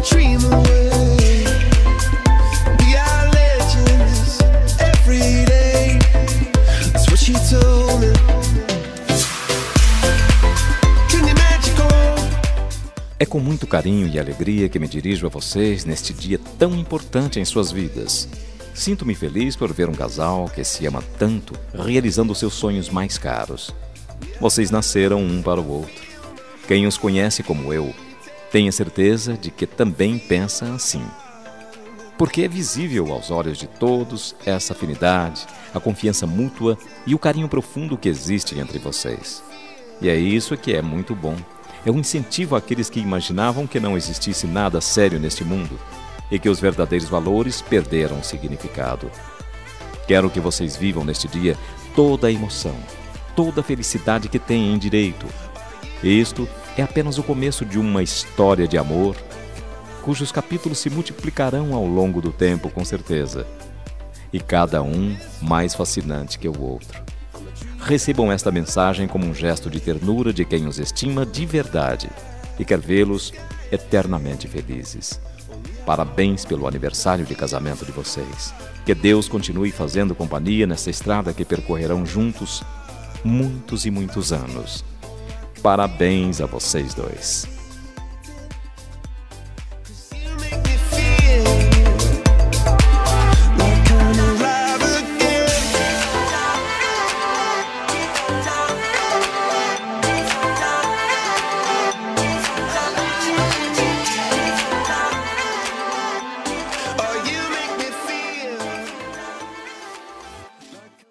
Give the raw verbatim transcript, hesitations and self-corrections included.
dream away. We are legends every day. That's what she told me. Can you magical? É com muito carinho e alegria que me dirijo a vocês neste dia tão importante em suas vidas. Sinto-me feliz por ver um casal que se ama tanto realizando seus sonhos mais caros. Vocês nasceram um para o outro. Quem os conhece como eu, tenha certeza de que também pensa assim. Porque é visível aos olhos de todos essa afinidade, a confiança mútua e o carinho profundo que existe entre vocês. E é isso que é muito bom. É um incentivo àqueles que imaginavam que não existisse nada sério neste mundo e que os verdadeiros valores perderam significado. Quero que vocês vivam neste dia toda a emoção, toda a felicidade que têm em direito. Isto é apenas o começo de uma história de amor, cujos capítulos se multiplicarão ao longo do tempo, com certeza, e cada um mais fascinante que o outro. Recebam esta mensagem como um gesto de ternura de quem os estima de verdade e quer vê-los eternamente felizes. Parabéns pelo aniversário de casamento de vocês. Que Deus continue fazendo companhia nessa estrada que percorrerão juntos muitos e muitos anos. Parabéns a vocês dois.